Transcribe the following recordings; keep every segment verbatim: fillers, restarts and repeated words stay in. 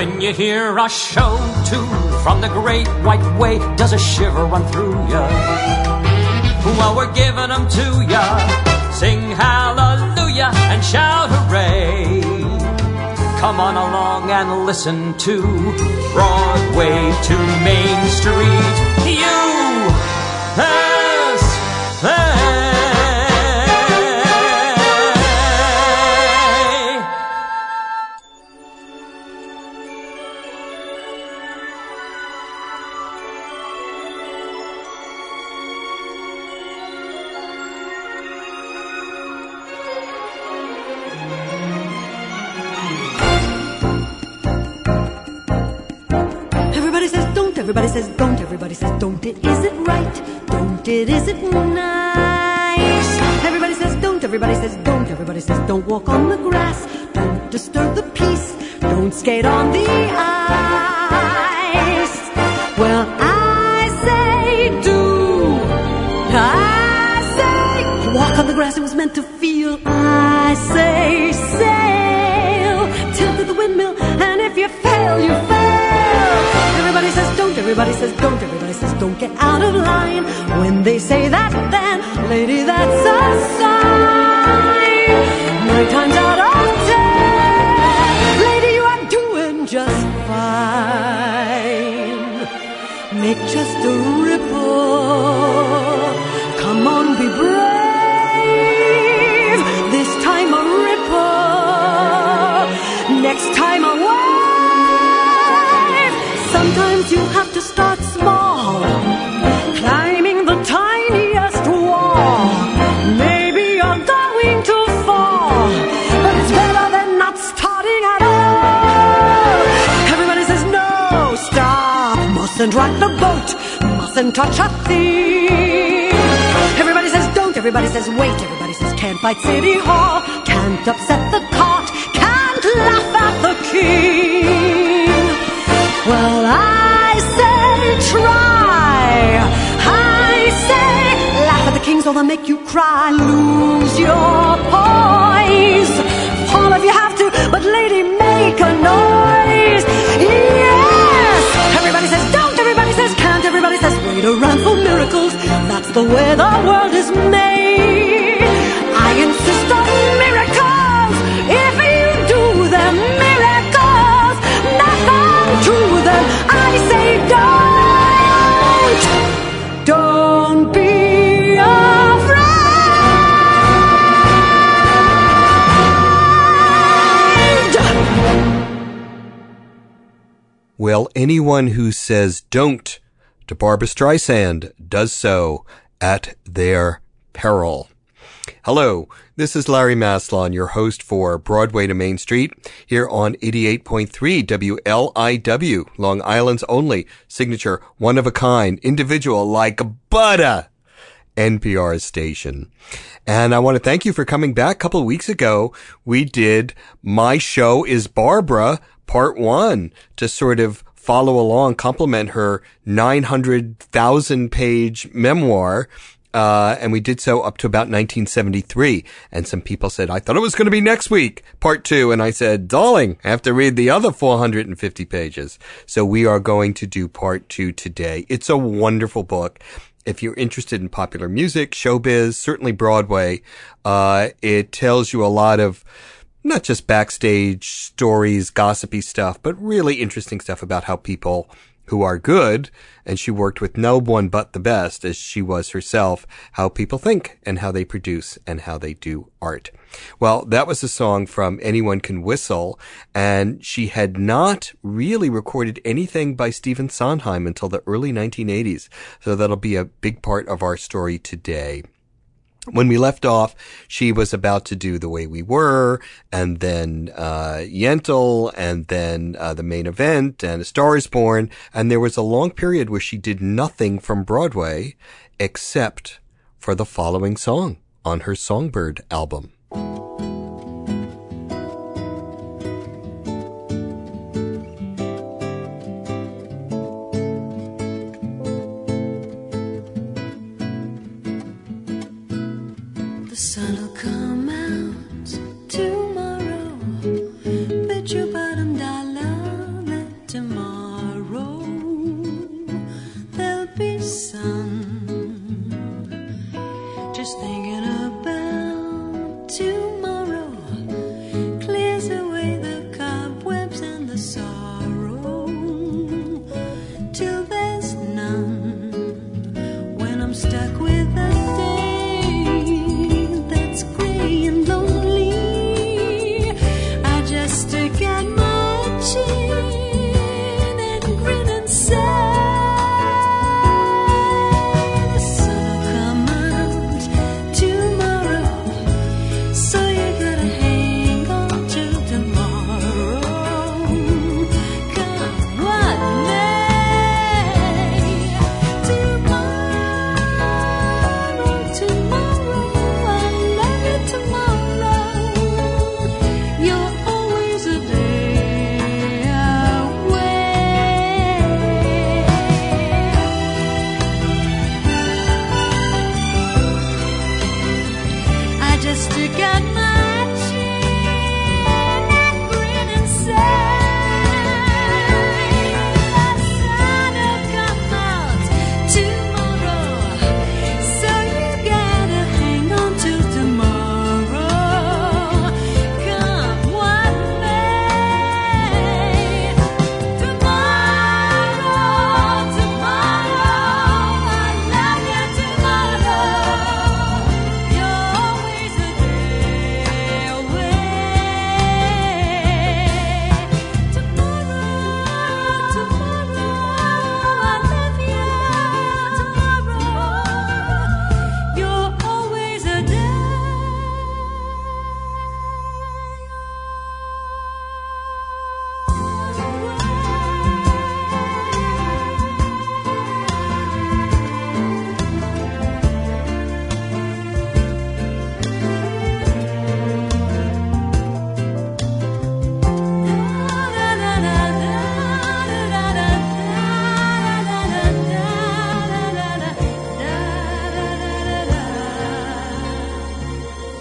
When you hear a show tune from the great white way, does a shiver run through ya? Well, we're giving them to ya. Sing hallelujah and shout hooray. Come on along and listen to Broadway to Main Street. U S A. Everybody says don't, everybody says don't it, is it right? Don't it, is it nice? Everybody says don't, everybody says don't, everybody says don't walk on the grass, don't disturb the peace, don't skate on the ice. Well, I say do, I say walk on the grass, it was meant to feel. I say sail, tilt at the windmill, and if you fail, you fail. Everybody says don't, everybody says don't, everybody says don't get out of line. When they say that, then, lady, that's a sign. Nine times out of ten, lady, you are doing just fine. Make just a ripple. Come on, be brave. This time a ripple. Next time a wave. Sometimes you have to start small, climbing the tiniest wall. Maybe you're going to fall, but it's better than not starting at all. Everybody says no, stop, mustn't rock the boat, mustn't touch a thing. Everybody says don't, everybody says wait, everybody says can't fight City Hall, can't upset the cart, can't laugh at the king. Well, I say try, I say laugh at the kings or they'll make you cry. Lose your poise, fall if you have to, but lady, make a noise. Yes, everybody says don't, everybody says can't, everybody says wait around for miracles. That's the way the world is made. I insist on miracles. If you do them, miracles, nothing to them. I say don't, don't be afraid. Well, anyone who says don't to Barbra Streisand does so at their peril. Hello, this is Larry Maslon, your host for Broadway to Main Street, here on eighty-eight point three W L I W, Long Island's only signature, one-of-a-kind, individual like butter N P R station. And I want to thank you for coming back. A couple of weeks ago, we did My Show is Barbra, Part one, to sort of follow along, complement her nine hundred thousand page memoir. Uh, and we did so up to about nineteen seventy-three. And some people said, I thought it was going to be next week, part two. And I said, darling, I have to read the other four hundred fifty pages. So we are going to do part two today. It's a wonderful book. If you're interested in popular music, showbiz, certainly Broadway, uh, it tells you a lot of not just backstage stories, gossipy stuff, but really interesting stuff about how people who are good, and she worked with no one but the best, as she was herself, how people think and how they produce and how they do art. Well, that was a song from Anyone Can Whistle, and she had not really recorded anything by Stephen Sondheim until the early nineteen eighties, so that'll be a big part of our story today. When we left off, she was about to do The Way We Were, and then uh Yentl, and then uh The Main Event, and A Star Is Born, and there was a long period where she did nothing from Broadway except for the following song on her Songbird album. The sun'll come out tomorrow. Bet your bottom dollar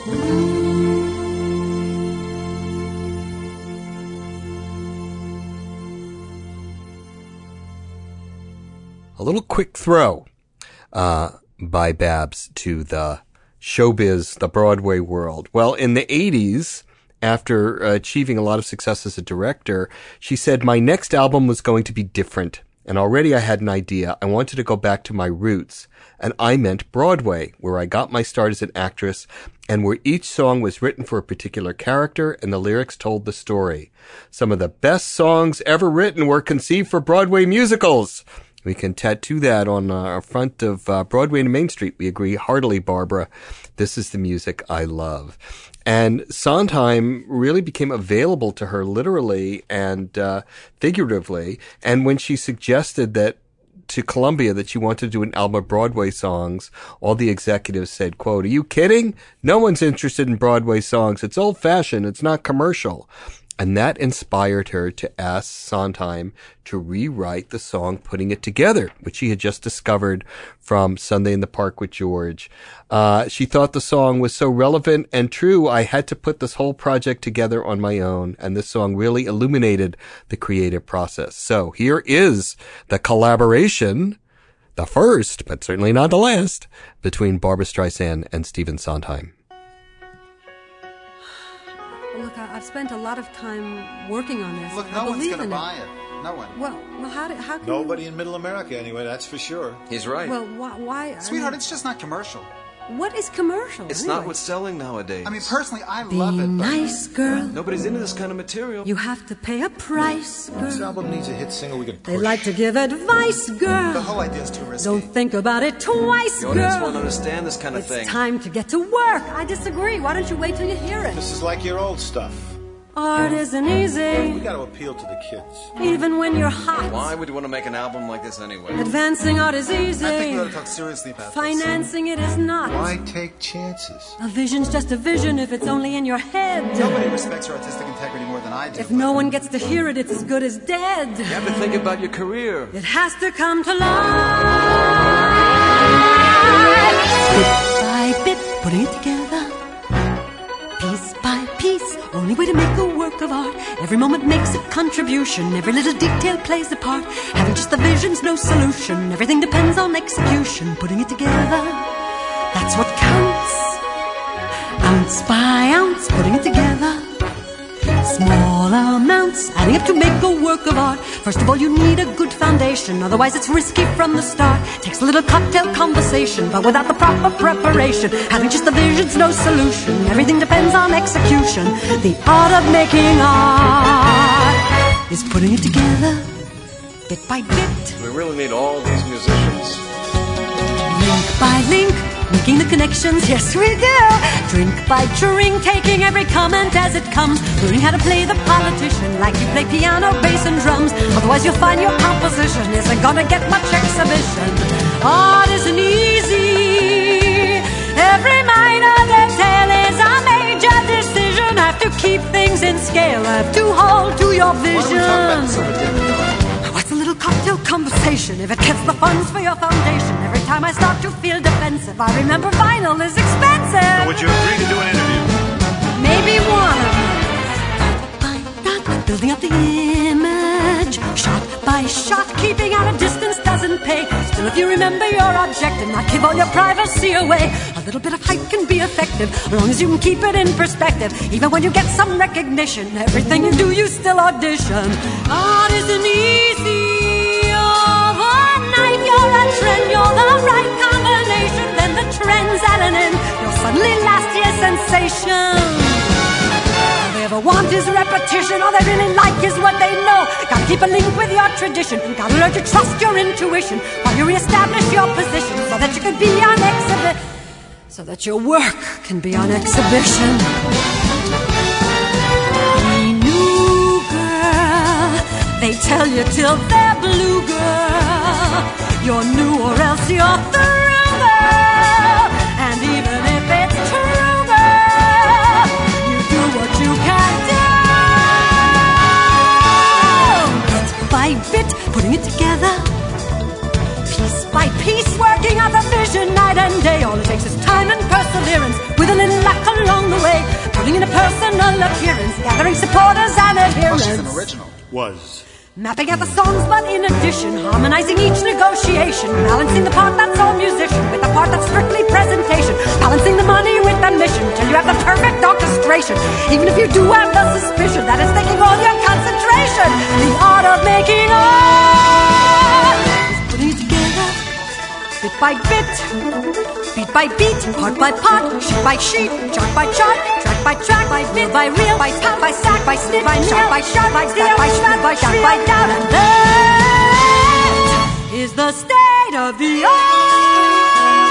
A little quick throw uh, by Babs to the showbiz, the Broadway world. Well, in the eighties, after achieving a lot of success as a director, she said, my next album was going to be different. And already I had an idea. I wanted to go back to my roots. And I meant Broadway, where I got my start as an actress and where each song was written for a particular character and the lyrics told the story. Some of the best songs ever written were conceived for Broadway musicals. We can tattoo that on our front of uh, Broadway and Main Street. We agree heartily, Barbara. This is the music I love. And Sondheim really became available to her literally and uh, figuratively. And when she suggested that to Columbia that she wanted to do an album of Broadway songs, all the executives said, quote, are you kidding? No one's interested in Broadway songs. It's old-fashioned. It's not commercial. And that inspired her to ask Sondheim to rewrite the song Putting It Together, which she had just discovered from Sunday in the Park with George. Uh, she thought the song was so relevant and true, I had to put this whole project together on my own. And this song really illuminated the creative process. So here is the collaboration, the first, but certainly not the last, between Barbra Streisand and Stephen Sondheim. Look, I, I've spent a lot of time working on this. Look, I no one's believe going to in buy it. it. No one. Well, well, how, do, how can Nobody you... in Middle America, anyway, that's for sure. He's right. Well, why... why Sweetheart, I mean, it's just not commercial. what is commercial? It's anyway? not what's selling nowadays. I mean, personally, I Be love it. But nice, girl. Nobody's into this kind of material. You have to pay a price, This girl. album needs a hit single we can push. They like to give advice, girl. the whole idea is too risky. Don't think about it twice, The audience won't girl. understand this kind of It's thing. time to get to work. I disagree. Why don't you wait till you hear it? This is like your old stuff. Art isn't We easy, got to appeal to the kids. even when you're hot. Why would you want to make an album like this anyway? Advancing art is I think we easy. ought to talk seriously about Financing it is not. Why take chances? A vision's just a vision if it's only in your head. this. Nobody respects your artistic integrity more than I do. If no one gets to hear it, it's as good as dead. You have to think about your career. It has to come to life. Bit by bit, putting it together. Piece by piece, only way to make a work of art. Every moment makes a contribution. Every little detail plays a part. Having just the vision's no solution. Everything depends on execution. Putting it together, that's what counts. Ounce by ounce, putting it together. Small amounts, adding up to make a work of art. First of all, you need a good foundation. Otherwise, it's risky from the start. Takes a little cocktail conversation, but without the proper preparation, having just the vision's no solution. Everything depends on execution. The art of making art is putting it together, bit by bit. We really need all these musicians. Link by link, making the connections, yes we do. Drink by drink, taking every comment as it comes. Learning how to play the politician like you play piano, bass and drums. Otherwise you'll find your composition isn't gonna get much exhibition. Art isn't easy. Every minor detail is a major decision. Have to keep things in scale, have to hold to your Why don't we talk about vision. this over dinner, darling? What's a little cocktail conversation if it gets the funds for your foundation? Every time I start to feel defensive, I remember vinyl is expensive. Would you agree to do an interview? Maybe one of them. By dot, building up the image, shot by shot, keeping out a distance doesn't pay. Still, if you remember your objective, not give all your privacy away. A little bit of hype can be effective, as long as you can keep it in perspective. Even when you get some recognition, everything you do, you still audition. Art isn't easy. Overnight, you're a trend, you're the right combination. Then the trend's at an end, you'll suddenly last year's sensation. All they ever want is repetition. All they really like is what they know. Gotta keep a link with your tradition. Gotta learn to trust your intuition while you reestablish your position, so that you can be on exhibit, so that your work can be on exhibition. Be new, girl. They tell you till they're blue, girl. You're new or else you're through, girl. And even if it's true, girl, you do what you can do. Bit by bit, putting it together. Piece by piece, working out the vision night and day. All it takes is time and perseverance, with a little luck along Was. Mapping out the songs, but in addition, harmonizing each negotiation, balancing the part that's all musician with the part that's strictly presentation, balancing the money with the mission till you have the perfect orchestration. Even if you do have the suspicion that it's taking all your concentration, the art of making art is putting it together, bit by bit, beat by beat, part by part, sheet by sheet, chart by chart, track by track, by bit by reel, by step by sack, by snip, by shot by shot, by step by step, by down by down, and that is the state of the art.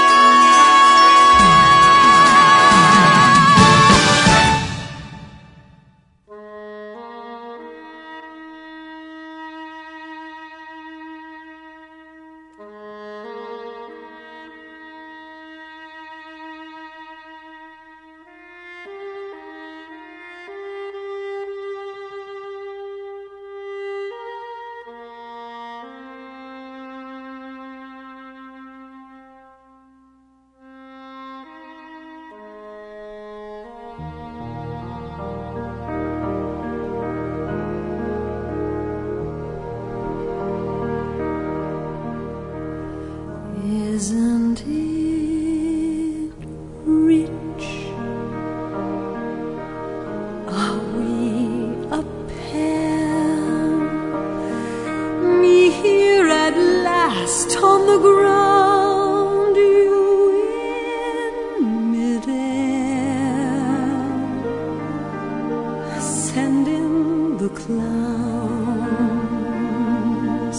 Isn't it rich? Are we a pair? Me here at last on the ground, you in midair, sending the clowns.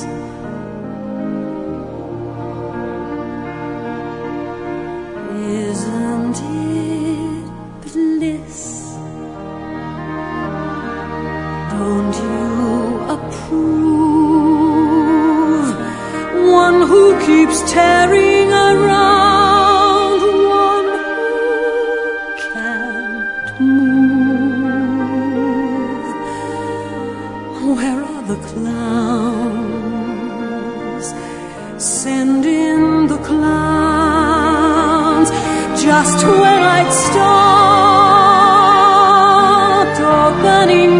Isn't it bliss? Don't you approve? One who keeps tearing around, one who can't move. Where are the clowns? Send in the clowns. Just when I'd start opening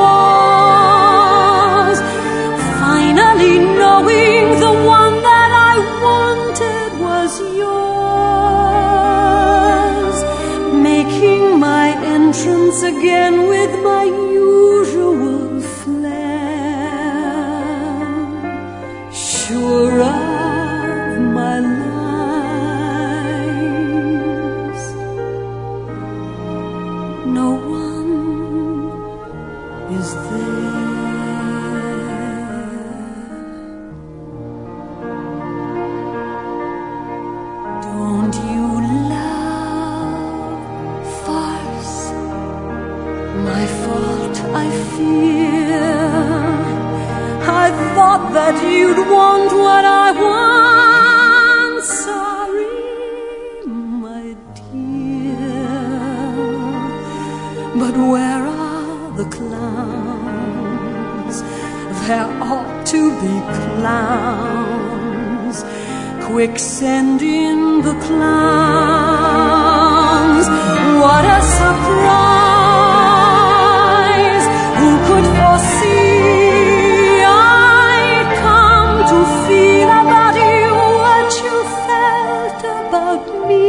doors, finally knowing the one that I wanted was yours, making my entrance again with my usual flair, sure of my life. No one is there. Don't you love farce? My fault, I fear. I thought that you'd want what I want. Sorry, my dear. But where are the clowns? There ought to be clowns. Quick, send in the clowns. What a surprise! Who could foresee I'd come to feel about you what you felt about me?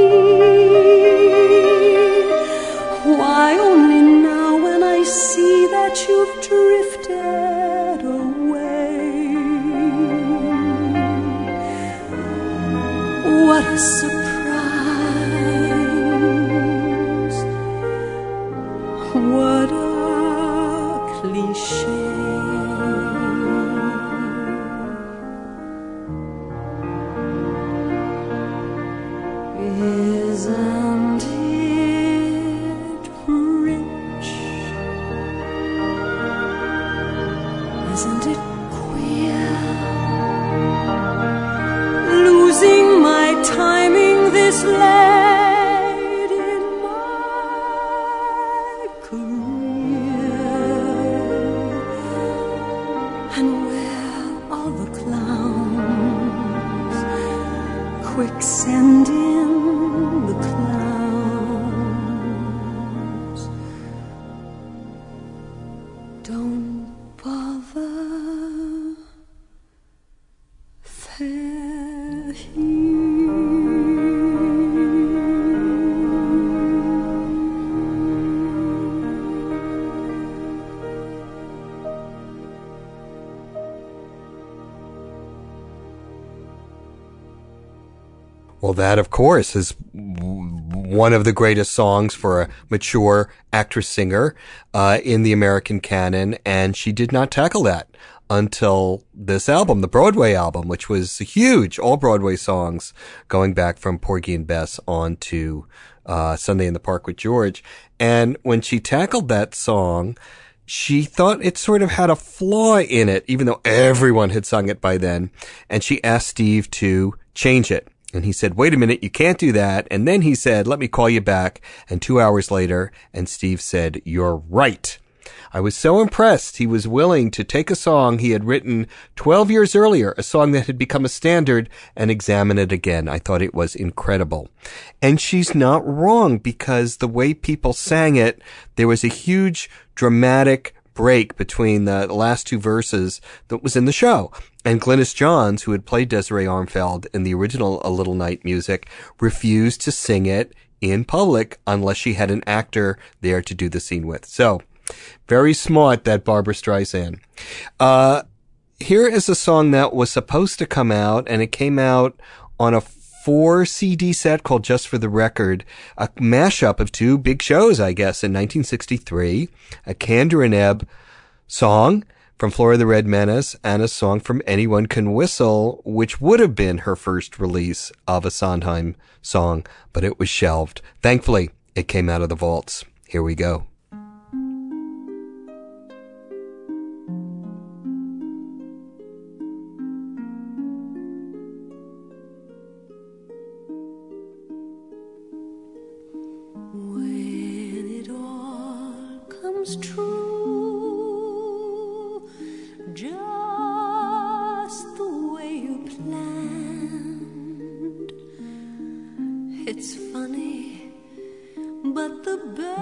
Why only now when I see that you've drifted away? What a surprise! What a cliche! Isn't it rich? Isn't it queer? Losing my timing this late in my career. And where are the clowns? Quick, send in the clowns. Don't bother. Well, that, of course, is w- one of the greatest songs for a mature actress-singer uh, in the American canon, and she did not tackle that until this album, the Broadway album, which was huge, all Broadway songs going back from Porgy and Bess on to uh, Sunday in the Park with George. And when she tackled that song, she thought it sort of had a flaw in it, even though everyone had sung it by then. And she asked Steve to change it. And he said, wait a minute, you can't do that. And then he said, let me call you back. And two hours later, and Steve said, you're right. I was so impressed he was willing to take a song he had written twelve years earlier, a song that had become a standard, and examine it again. I thought it was incredible. And she's not wrong, because the way people sang it, there was a huge dramatic break between the last two verses that was in the show. And Glynis Johns, who had played Desiree Armfeld in the original A Little Night Music, refused to sing it in public unless she had an actor there to do the scene with. So, very smart, that Barbra Streisand. Uh, here is a song that was supposed to come out, and it came out on a four C D set called Just for the Record, a mashup of two big shows, I guess, in nineteen sixty-three, a Kander and Ebb song from Flora the Red Menace, and a song from Anyone Can Whistle, which would have been her first release of a Sondheim song, but it was shelved. Thankfully, it came out of the vaults. Here we go. True, just the way you planned. It's funny, but the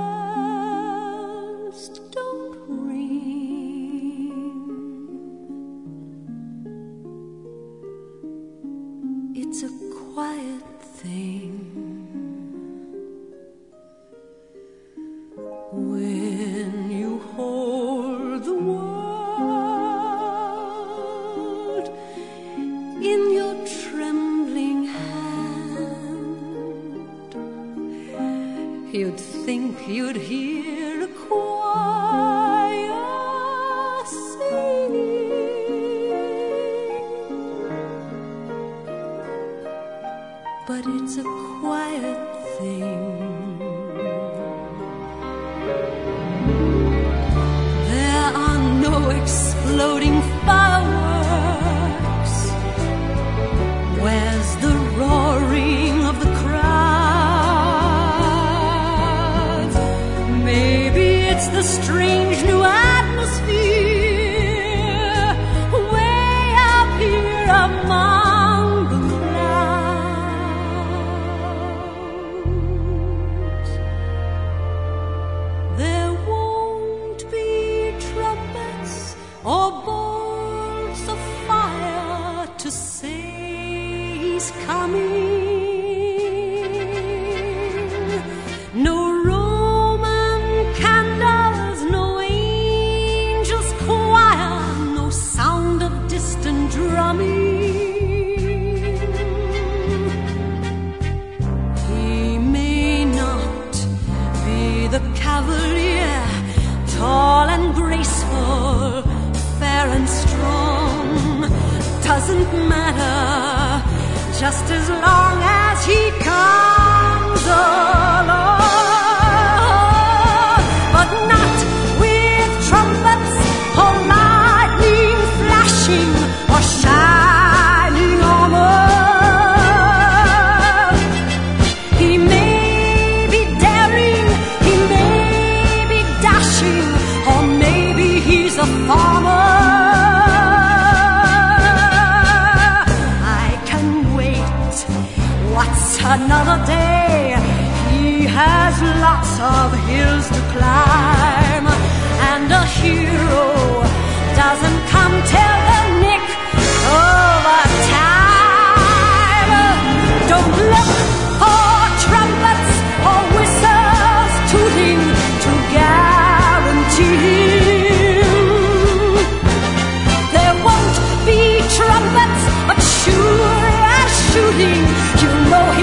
best don't ring. It's a quiet thing when you hold the world in your trembling hand. You'd think you'd hear a choir singing, but it's a quiet thing. Exploding fireworks. Where's the roaring of the crowd? Maybe it's the strange new atmosphere way up here among the clouds. There won't be trumpets or bolts of fire to say he's coming. No Roman candles, no angels' choir, no sound of distant drumming. He may not be the cavalier, tall and graceful, fair and strong, doesn't matter, just as long as he comes along. But not with trumpets or lightning flashing or shining armor. He may be daring, he may be dashing, or maybe he's a farmer. Another day, he has lots of hills to climb, and a hero doesn't come till the nick of a time. Don't look for trumpets or whistles tooting to guarantee him. There won't be trumpets, but sure as shooting, you know he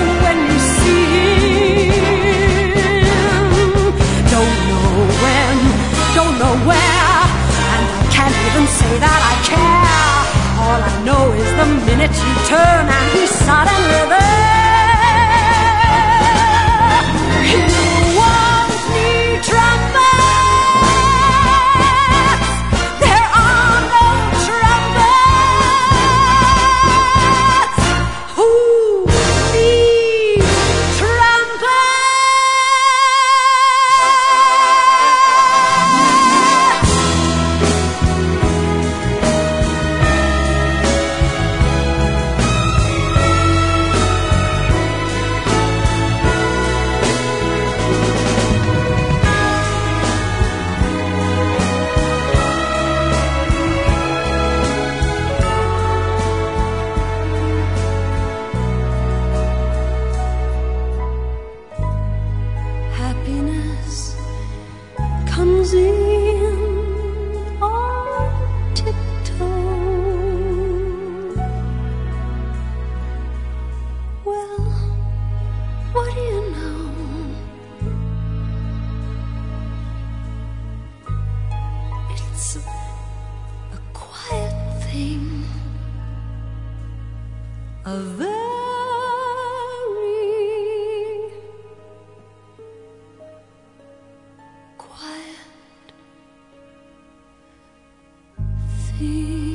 know when, don't know where, and I can't even say that I care. All I know is the minute you turn and he's suddenly there. You won't need trumpets. There are no trumpets. Who needs trumpets? Happiness comes in on tiptoe. Well, what do you know? It's a, a quiet thing, a very quiet thing.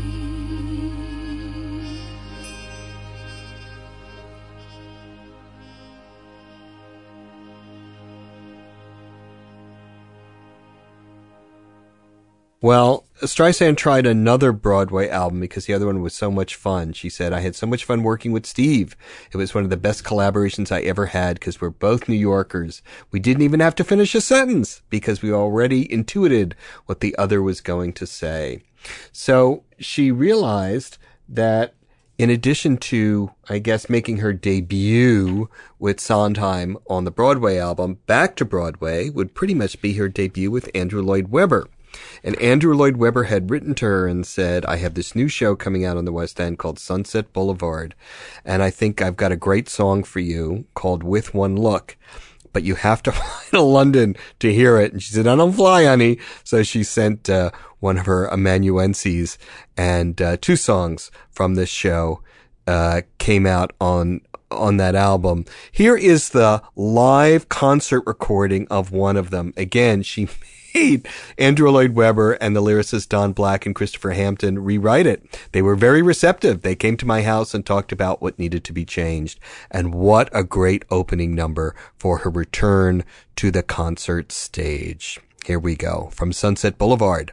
Well, Streisand tried another Broadway album because the other one was so much fun. She said, I had so much fun working with Steve. It was one of the best collaborations I ever had because we're both New Yorkers. We didn't even have to finish a sentence because we already intuited what the other was going to say. So she realized that in addition to, I guess, making her debut with Sondheim on the Broadway album, Back to Broadway would pretty much be her debut with Andrew Lloyd Webber. And Andrew Lloyd Webber had written to her and said, I have this new show coming out on the West End called Sunset Boulevard, and I think I've got a great song for you called With One Look, but you have to fly to London to hear it. And she said, I don't fly, honey. So she sent uh, one of her amanuenses, and uh, two songs from this show uh, came out on on that album. Here is the live concert recording of one of them. Again, she made Andrew Lloyd Webber and the lyricist Don Black and Christopher Hampton rewrite it. They were very receptive. They came to my house and talked about what needed to be changed. And what a great opening number for her return to the concert stage. Here we go from Sunset Boulevard.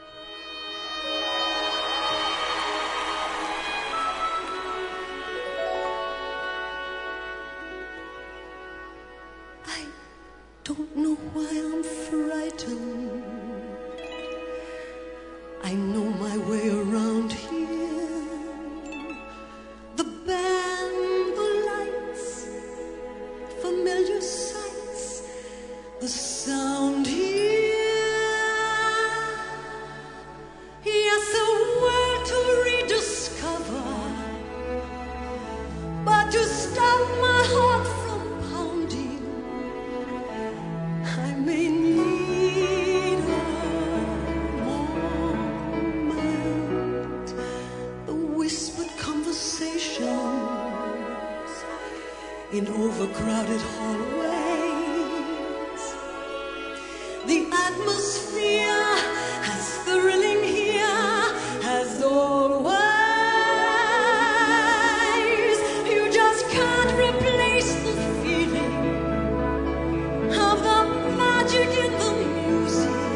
Don't know why I'm frightened. I know my way around here. The band, the lights, familiar sights, the sound here. Yes, a world to rediscover, but to stop my heart from pounding, I may need a moment. The whispered conversations in overcrowded hallways. The atmosphere as thrilling here as always. You just can't replace the feeling of the magic in the music.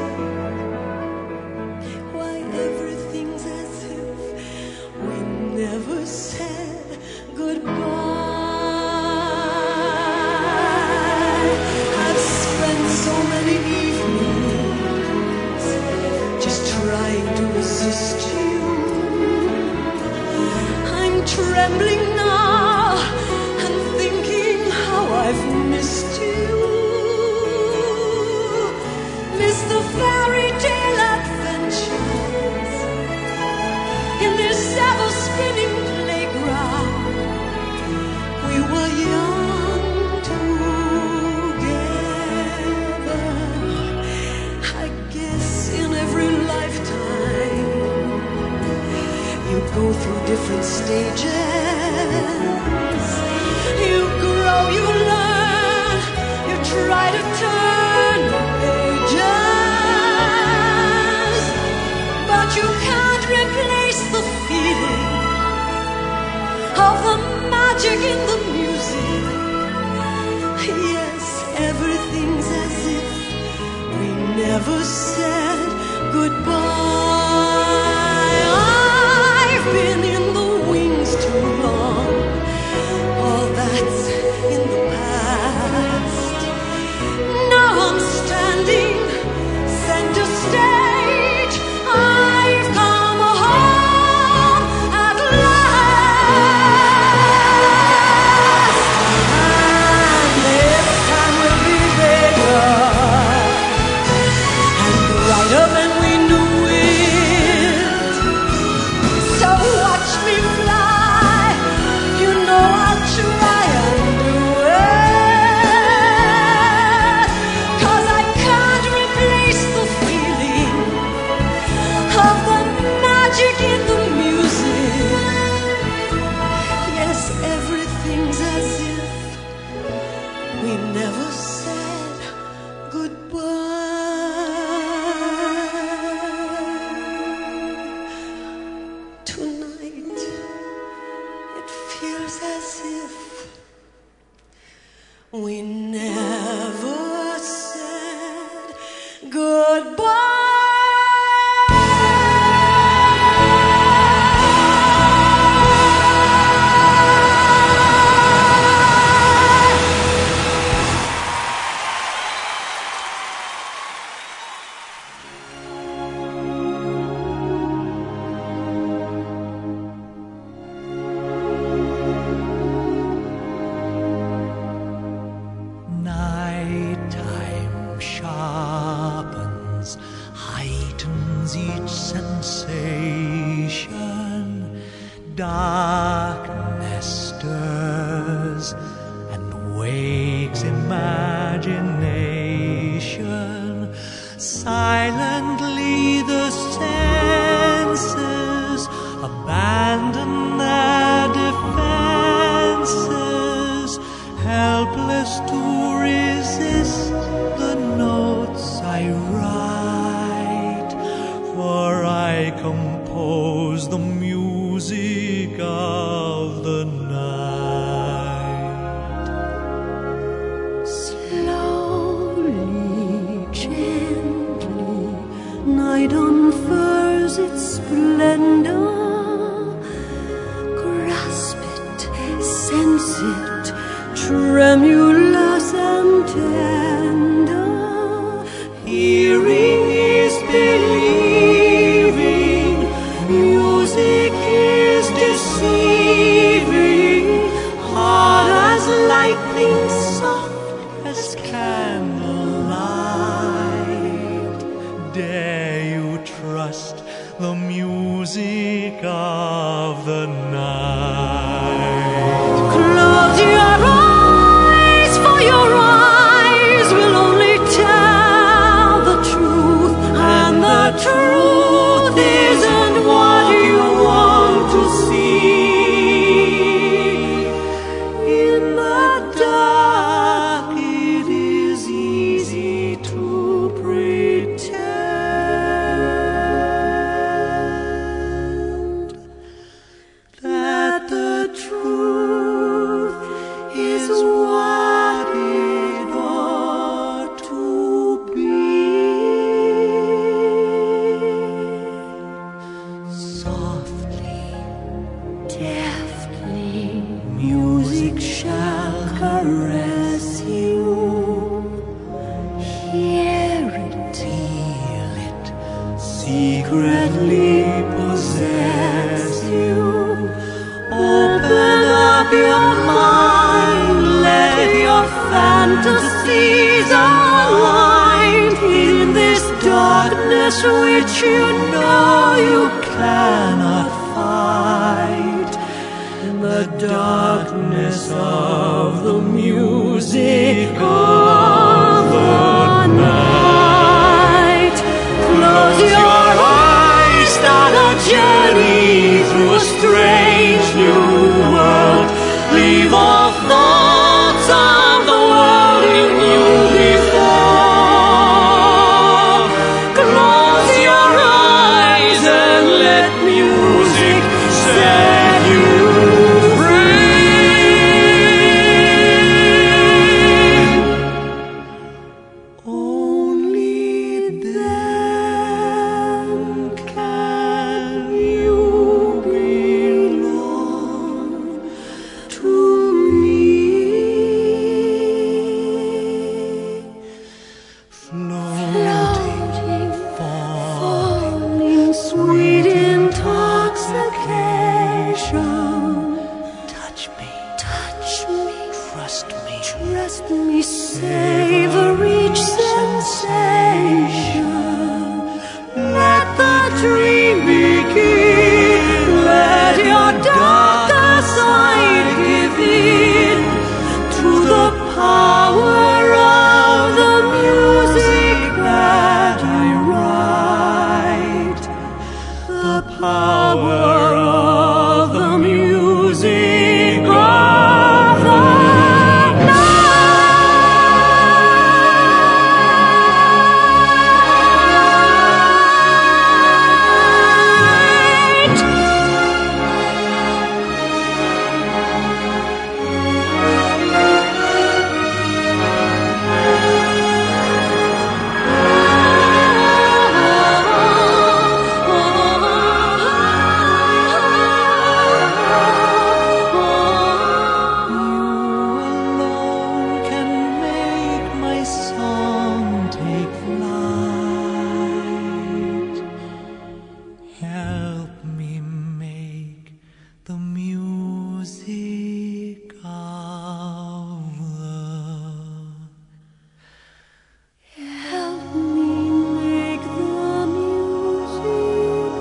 Why everything's as if we never said goodbye. I've spent so many evenings just trying to resist you. I'm trembling now and thinking how I've missed you. Miss the fairy tale adventures in this ever-spinning playground. We were young together, go through different stages. You grow, you learn, you try to turn the pages, but you can't replace the feeling of the magic in the music. Yes, everything's as if we never said goodbye. I've been in the wings too long. All that's in the past. Now I'm standing center stage. I've come home at last. And this time will be bigger and brighter than we knew it. So watch me fly. You know I'll try and do it. 'Cause I can't replace the feeling of the magic in the music. Yes, everything's as if we never said goodbye. Tonight, it feels as if we never said goodbye. Nighttime sharpens, heightens each sensation. Darkness stirs and wakes imagination. Silently the senses abandon their defenses, helpless to resist the notes I write, for I compose the music of the night. Slowly, gently, night unfurls its splendor. Grasp it, sense it, tremulous and tender. Hearing is believing, music is deceiving. Hard as lightning, soft as candlelight. Dare you trust the music of the night? Close your eyes, for your eyes will only tell the truth, and the truth isn't what you want to see. In the dark, it is easy to pretend that the truth is what it ought to be. Softly, deftly, music shall caress you. Hear it, Feel it, secretly possess you. Open up your mind, let your fantasies align in this darkness which you know you cannot fight. In the darkness of the music of the night. Close your eyes, start a journey through a strange new world. Leave all thoughts of the world you knew before. Close your eyes and let music set you free. Only then can you belong to me. Floating, falling, sweet intoxication. Touch me, touch me, trust me, trust me, savor each sensation. Let the dream begin. Let your darker side give in to the power of the music that I write. The power of the music of the night. You alone can make my song take flight. Help me make the music of the Help me make the music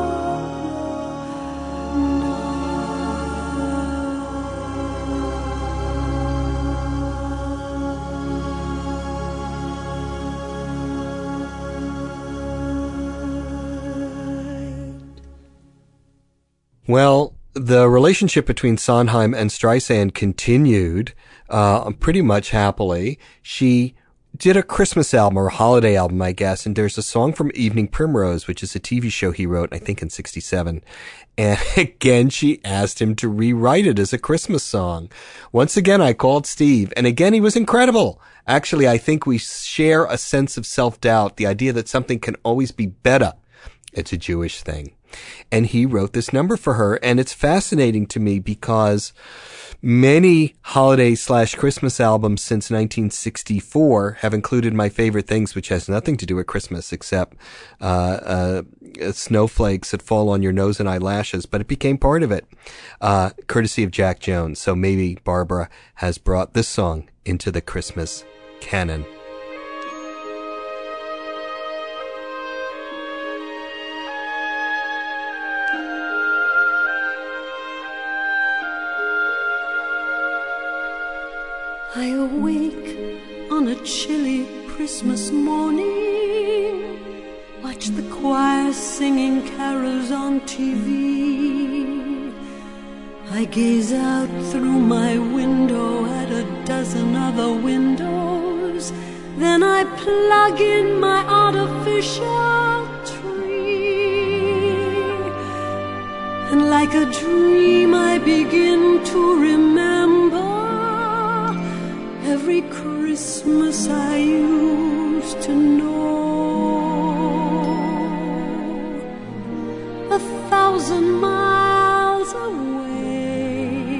Well, the relationship between Sondheim and Streisand continued uh, pretty much happily. She did a Christmas album or a holiday album, I guess, and there's a song from Evening Primrose, which is a T V show he wrote, I think, in sixty-seven. And again, she asked him to rewrite it as a Christmas song. Once again, I called Steve, and again, he was incredible. Actually, I think we share a sense of self-doubt, the idea that something can always be better. It's a Jewish thing. And he wrote this number for her, and it's fascinating to me because many holiday slash Christmas albums since nineteen sixty-four have included my favorite things, which has nothing to do with Christmas except uh, uh, snowflakes that fall on your nose and eyelashes, but it became part of it, uh, courtesy of Jack Jones. So maybe Barbara has brought this song into the Christmas canon. I awake on a chilly Christmas morning, watch the choir singing carols on T V. I gaze out through my window at a dozen other windows, then I plug in my artificial tree. And like a dream I begin to remember every Christmas I used to know. A thousand miles away,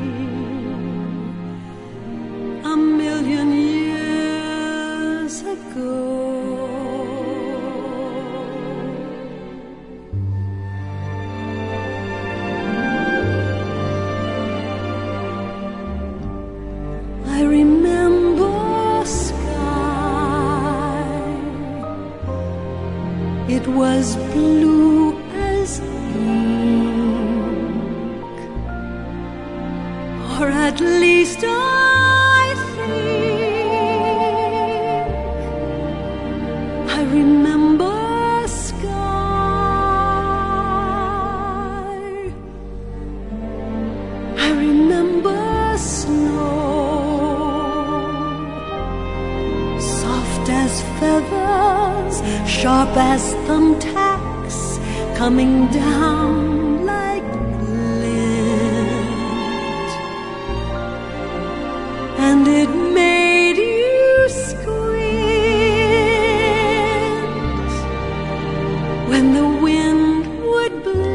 a million years ago. I remember sky, it was blue as ink, or at least I think. I remember sky hands, sharp as thumbtacks, coming down like lint. And it made you squint when the wind would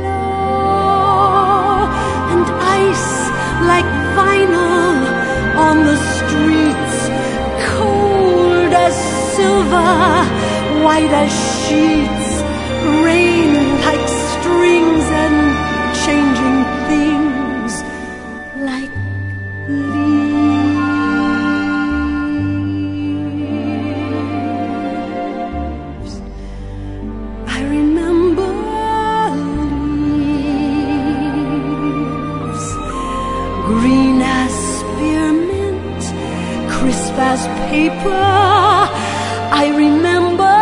blow, and ice like vinyl on the streets, cold as silver, white as sheets, rain like strings and changing things like leaves. I remember leaves, green as spearmint, crisp as paper. I remember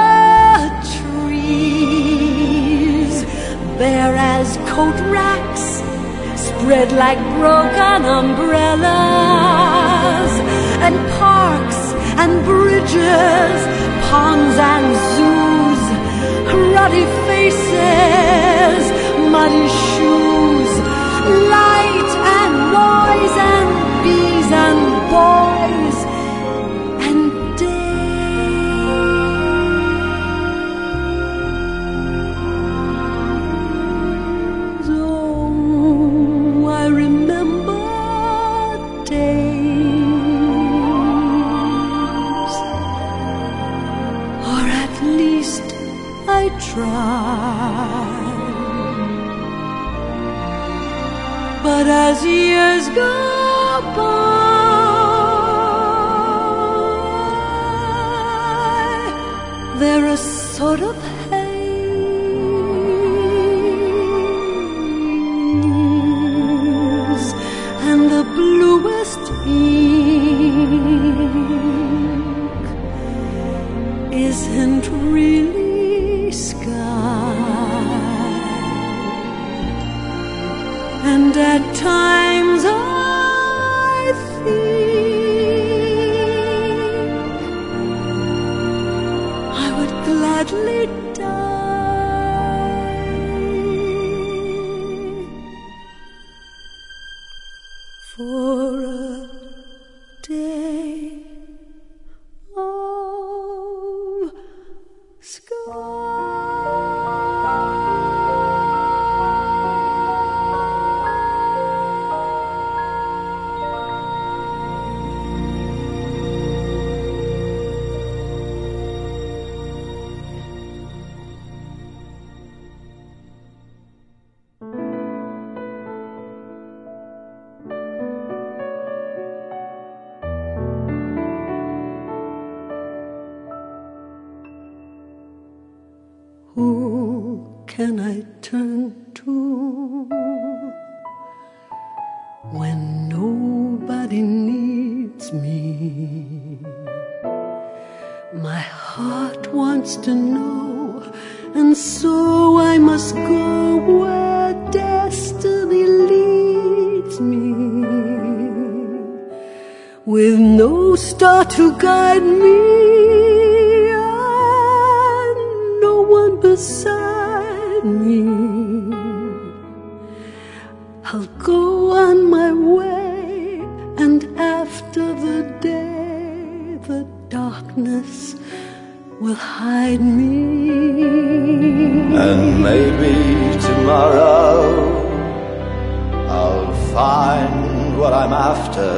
trees, bare as coat racks, spread like broken umbrellas, and parks and bridges, ponds and zoos, ruddy faces, muddy shoes, light and noise and bees and boys and days. Oh, I remember days, or at least I tried. But as years go by, they're a sort of haze, and the bluest ink isn't really sky. And at times I think I would gladly die for a day of sky. Who can I turn to when nobody needs me? My heart wants to know, and so I must go where destiny leads me. With no star to guide me, beside me, I'll go on my way, and after the day, the darkness will hide me. And maybe tomorrow I'll find what I'm after.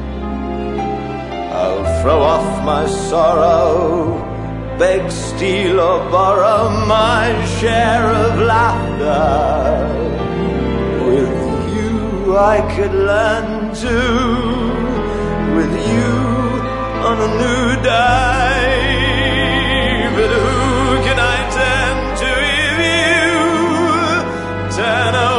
I'll throw off my sorrow, beg, steal or borrow my share of laughter. With you I could learn to, with you on a new day. But who can I turn to if you turn away?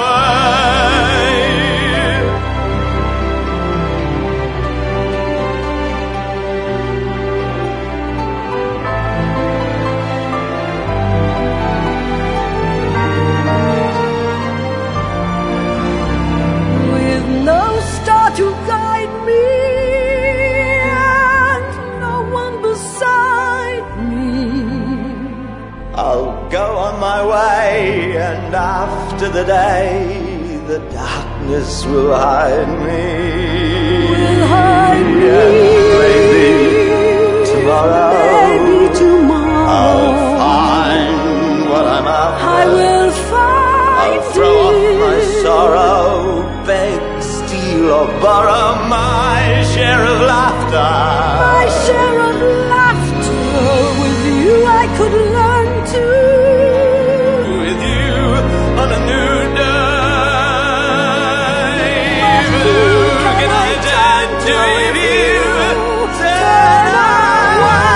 To guide me, and no one beside I'll go on my way, and after the day, the darkness will hide me. Will hide me. And maybe tomorrow, Maybe tomorrow I'll find what I'm after. I will find I'll throw it. off my sorrow, beg, steal, or borrow my share of laughter. My share of laughter. With you I could learn to. With you on a new day. Who can I turn to if you turn away?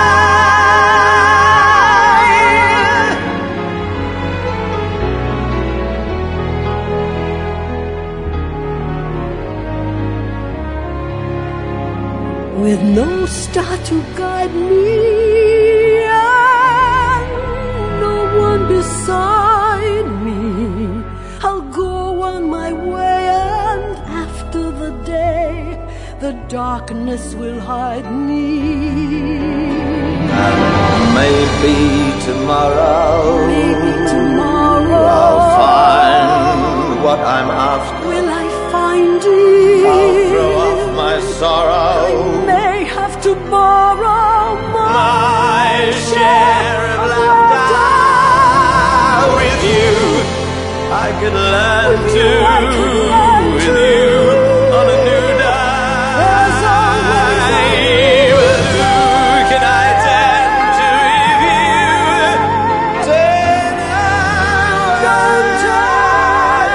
With no star to guide me and no one beside me, I'll go on my way, and after the day, the darkness will hide me. And maybe tomorrow, Maybe tomorrow I'll find what I'm after. will I find it? I'll throw off my sorrow, May have to borrow my, my share of laughter. With you, I could learn With to. you I could learn With to. you on a new There's always a day. But who can I turn to if you turn away? Don't turn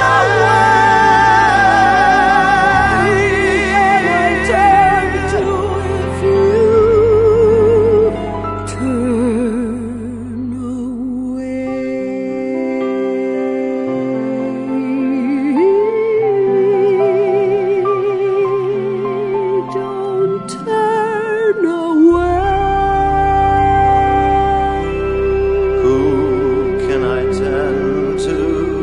away. I turn to if you turn away. Don't turn away. Who can I turn to?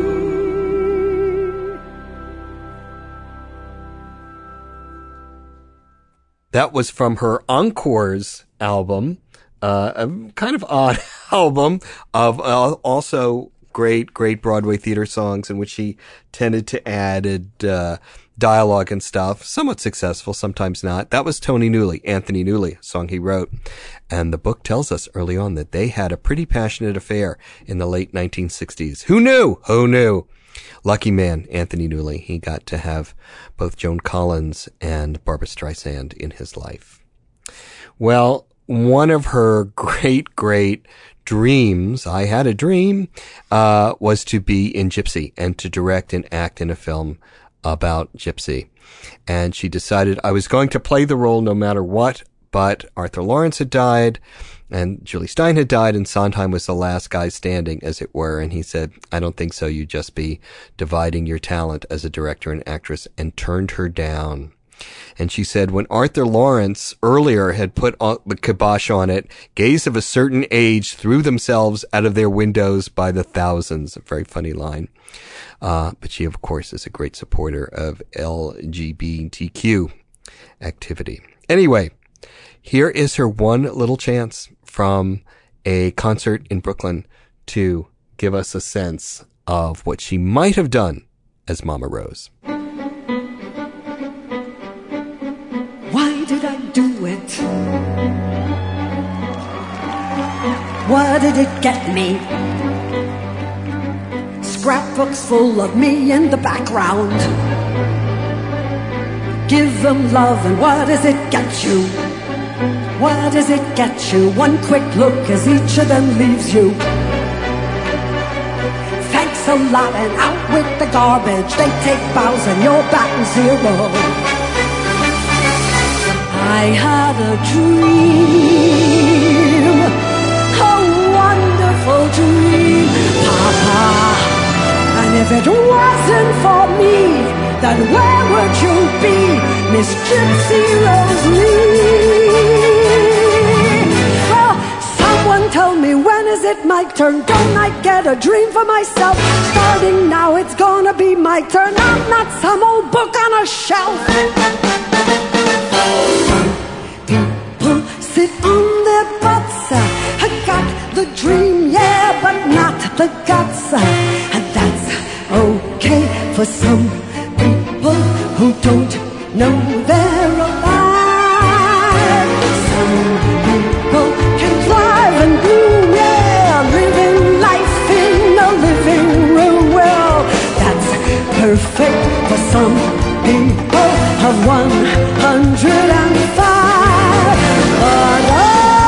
That was from her Encores album, uh, a kind of odd album of uh, also great, great Broadway theater songs in which she tended to add uh, dialogue and stuff. Somewhat successful, sometimes not. That was Tony Newley, Anthony Newley, a song he wrote. And the book tells us early on that they had a pretty passionate affair in the late nineteen sixties. Who knew? Who knew? Lucky man, Anthony Newley. He got to have both Joan Collins and Barbra Streisand in his life. Well, one of her great, great dreams, I had a dream, uh, was to be in Gypsy and to direct and act in a film about Gypsy. And she decided I was going to play the role no matter what, but Arthur Lawrence had died and Julie Stein had died, and Sondheim was the last guy standing, as it were. And he said, I don't think so. You'd just be dividing your talent as a director and actress, and turned her down. And she said, when Arthur Lawrence earlier had put the kibosh on it, gays of a certain age threw themselves out of their windows by the thousands. A very funny line. Uh, but she, of course, is a great supporter of L G B T Q activity. Anyway, here is her one little chance from a concert in Brooklyn to give us a sense of what she might have done as Mama Rose. Why did I do it? What did it get me? Scrapbooks full of me in the background. Give them love, and what does it get you? What does it get you? One quick look as each of them leaves you. Thanks a lot, and out with the garbage. They take bows and you're batting zero. I had a dream, a wonderful dream, Papa. And if it wasn't for me, then where would you be, Miss Gypsy Rose Lee? Well, someone tell me, when is it my turn? Don't I get a dream for myself? Starting now, it's gonna be my turn. I'm not some old book on a shelf. People sit on their butts. I got the dream, yeah. the guts, and that's okay for some people who don't know they're alive. Some people can thrive and do well, living life in a living room. Well, that's perfect for some people of one hundred and five. But I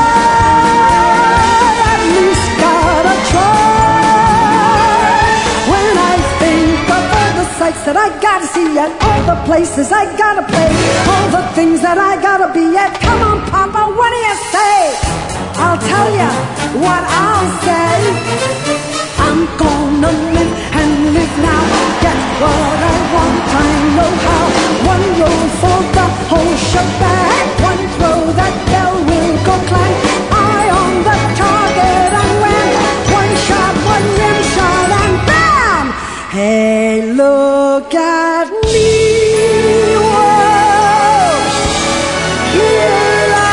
at least gotta try. When I think of all the sights that I gotta see and all the places I gotta play, all the things that I gotta be at, come on, Papa, what do you say? I'll tell you what I'll say. I'm gonna live and live now, get what I want, I know how. One roll for the whole shebang, one throw that bell will go clang. Eye on the target and wham, one shot, one rim shot and bam! Hey, look at me, world, here I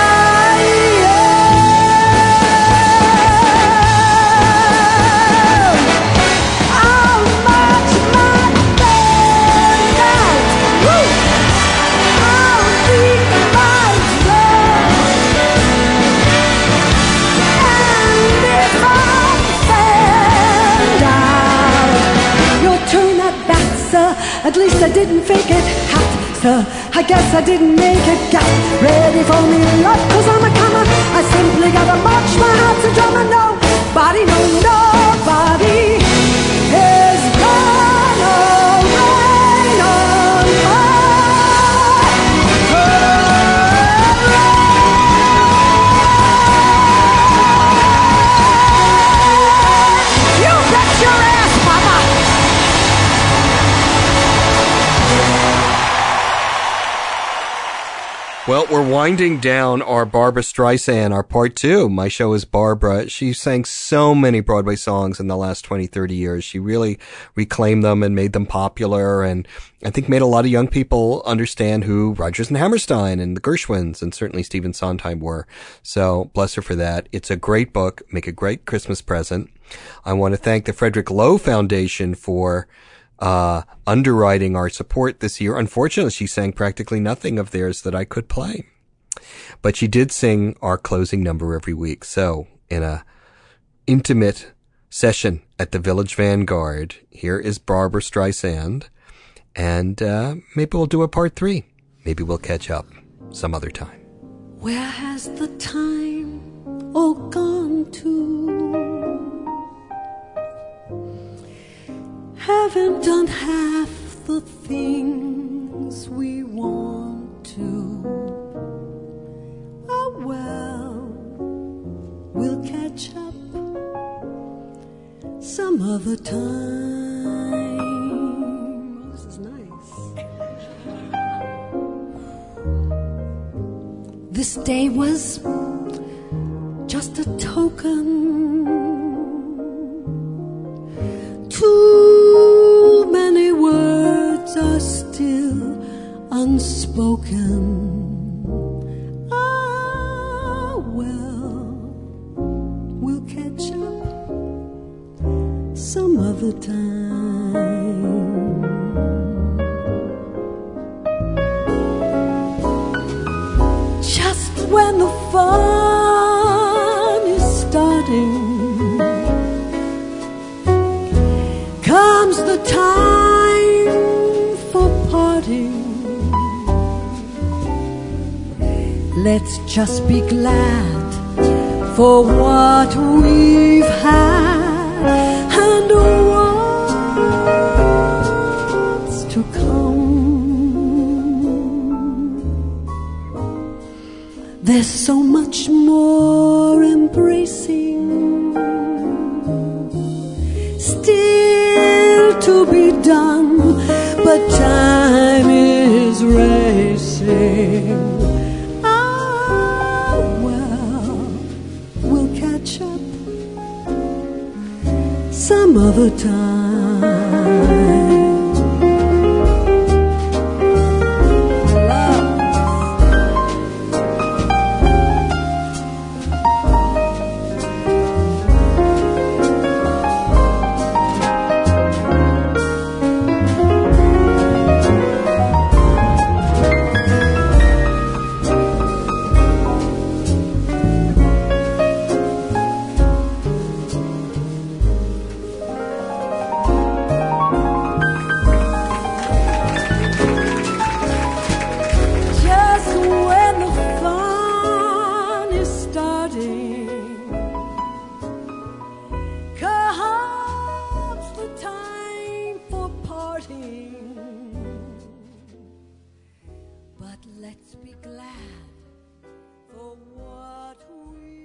am. I'll march my band out, woo! I'll beat my drum, and if I'm found out, your turn at bat, sir. At least I didn't fake it. Hat, sir. I guess I didn't make it. Get ready for me, love, cause I'm a comer. I simply gotta march my hat to drum, and nobody, no, nobody is gonna rain on my parade. You bet your ass, Papa. Well, we're winding down our Barbra Streisand, our part two. My show is Barbra. She sang so many Broadway songs in the last twenty, thirty years. She really reclaimed them and made them popular, and I think made a lot of young people understand who Rodgers and Hammerstein and the Gershwins and certainly Stephen Sondheim were. So bless her for that. It's a great book. Make a great Christmas present. I want to thank the Frederick Lowe Foundation for Uh, underwriting our support this year. Unfortunately, she sang practically nothing of theirs that I could play. But she did sing our closing number every week. So, in a intimate session at the Village Vanguard, here is Barbra Streisand. And uh, maybe we'll do a part three. Maybe we'll catch up some other time. Where has the time all gone to? Haven't done half the things we want to. Oh well, we'll catch up some other time. This is nice. This day was just a token. Too many words are still unspoken. Ah, well, we'll catch up some other time. Just when the fun is starting, comes the time for parting. Let's just be glad for what we've had and what's to come. There's so much more embracing still to be done, but time is racing. Ah, well, we'll catch up some other time. But let's be glad for what we